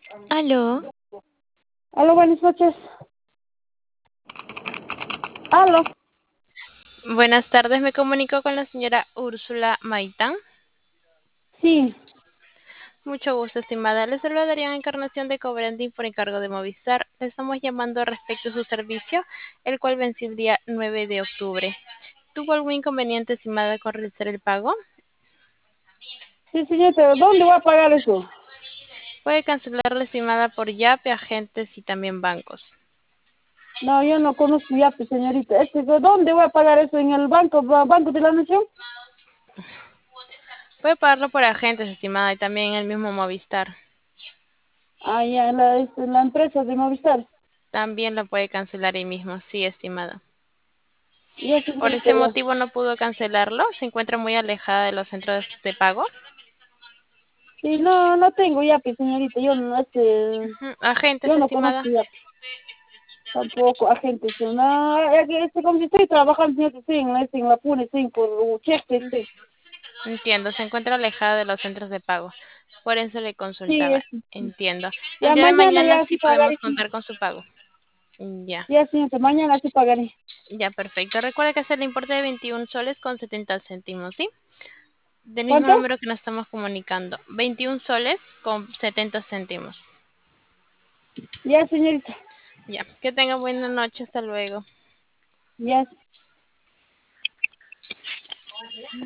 Aló, Aló, buenas noches. Aló. buenas tardes, me comunico con la señora Úrsula Maitán. Sí, Mucho gusto, estimada. Le saluda Darían Encarnación de Cobranding por encargo de Movistar. Le estamos llamando respecto a su servicio, el cual venció el día 9 de octubre. ¿Tuvo algún inconveniente, estimada, con realizar el pago? sí, señorita. ¿Dónde voy a pagar eso? Puede cancelarla, estimada, por Yape, agentes y también bancos. No, yo no conozco ya, pues, señorita. ¿Dónde voy a pagar eso? ¿En el banco de la Nación? Puede pagarlo por agentes, estimada, y también en el mismo Movistar. Ah, ya, en la empresa de Movistar. También lo puede cancelar ahí mismo, sí, estimada. Ya, Por señorita, ese ya. motivo no pudo cancelarlo. Se encuentra muy alejada de los centros de pago. Sí, no, no tengo ya, pues, señorita. Yo no, Agentes, yo no conozco estimada. ya, tampoco agentes. No, ya que como si estoy trabajando, señorita, sí, en la PUNE, sí, por cheque, sí. Entiendo, se encuentra alejada de los centros de pago. Por eso le Sí, consultaba. Entiendo. El ya día de mañana mañana ya sí sí podemos pagaré, contar con su pago. Ya, ya, señorita, mañana sí pagaré. ya, perfecto. Recuerda que es el importe de 21 soles con 70 céntimos, ¿sí? Del mismo ¿Cuánto? número que nos estamos comunicando. 21 soles con 70 céntimos. Ya, señorita, Ya, que tenga buena noche. Hasta luego. ya.